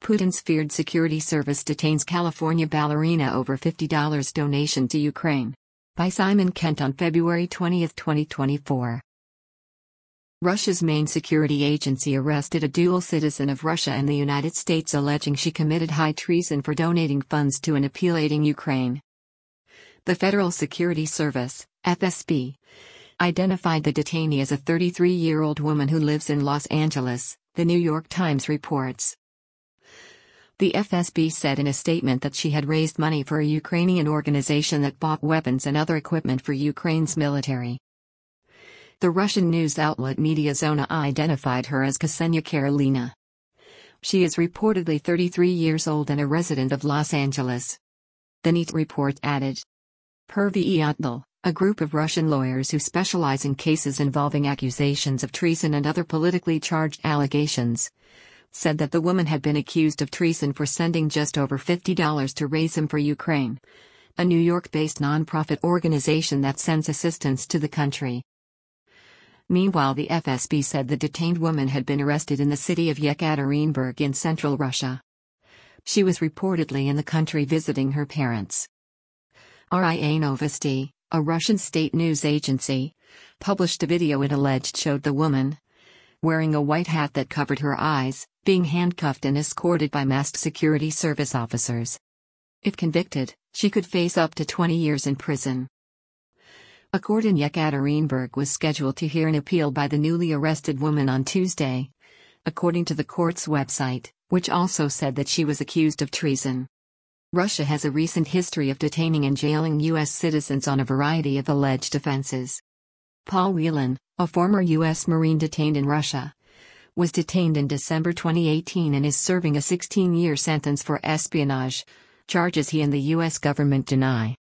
Putin's feared security service detains California ballerina over $50 donation to Ukraine. By Simon Kent on February 20, 2024. Russia's main security agency arrested a dual citizen of Russia and the United States alleging she committed high treason for donating funds to an appeal aiding Ukraine. The Federal Security Service, FSB, identified the detainee as a 33-year-old woman who lives in Los Angeles, the New York Times reports. The FSB said in a statement that she had raised money for a Ukrainian organization that bought weapons and other equipment for Ukraine's military. The Russian news outlet Mediazona identified her as Ksenia Karelina. She is reportedly 33 years old and a resident of Los Angeles. The NET report added. Pervy Iatdal, a group of Russian lawyers who specialize in cases involving accusations of treason and other politically charged allegations, said that the woman had been accused of treason for sending just over $50 to raise them for Ukraine, a New York-based nonprofit organization that sends assistance to the country. Meanwhile, the FSB said the detained woman had been arrested in the city of Yekaterinburg in central Russia. She was reportedly in the country visiting her parents. RIA Novosti, a Russian state news agency, published a video it alleged showed the woman, wearing a white hat that covered her eyes, being handcuffed and escorted by masked security service officers. If convicted, she could face up to 20 years in prison. A court in Yekaterinburg was scheduled to hear an appeal by the newly arrested woman on Tuesday, according to the court's website, which also said that she was accused of treason. Russia has a recent history of detaining and jailing U.S. citizens on a variety of alleged offenses. Paul Whelan, a former U.S. Marine detained in Russia, was detained in December 2018 and is serving a 16-year sentence for espionage, charges he and the U.S. government deny.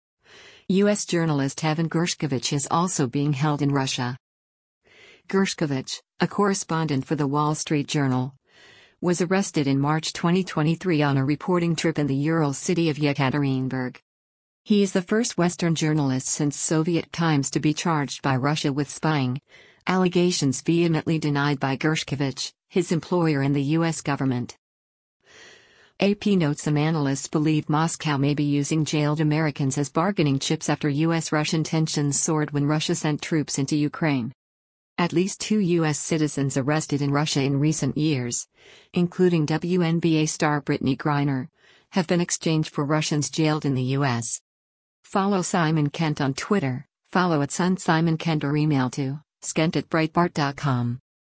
U.S. journalist Evan Gershkovich is also being held in Russia. Gershkovich, a correspondent for The Wall Street Journal, was arrested in March 2023 on a reporting trip in the Ural city of Yekaterinburg. He is the first Western journalist since Soviet times to be charged by Russia with spying, allegations vehemently denied by Gershkovich, his employer and the U.S. government. AP notes some analysts believe Moscow may be using jailed Americans as bargaining chips after U.S.-Russian tensions soared when Russia sent troops into Ukraine. At least 2 U.S. citizens arrested in Russia in recent years, including WNBA star Brittany Griner, have been exchanged for Russians jailed in the U.S. Follow Simon Kent on Twitter, follow @SunSimonKent or email to skent@breitbart.com.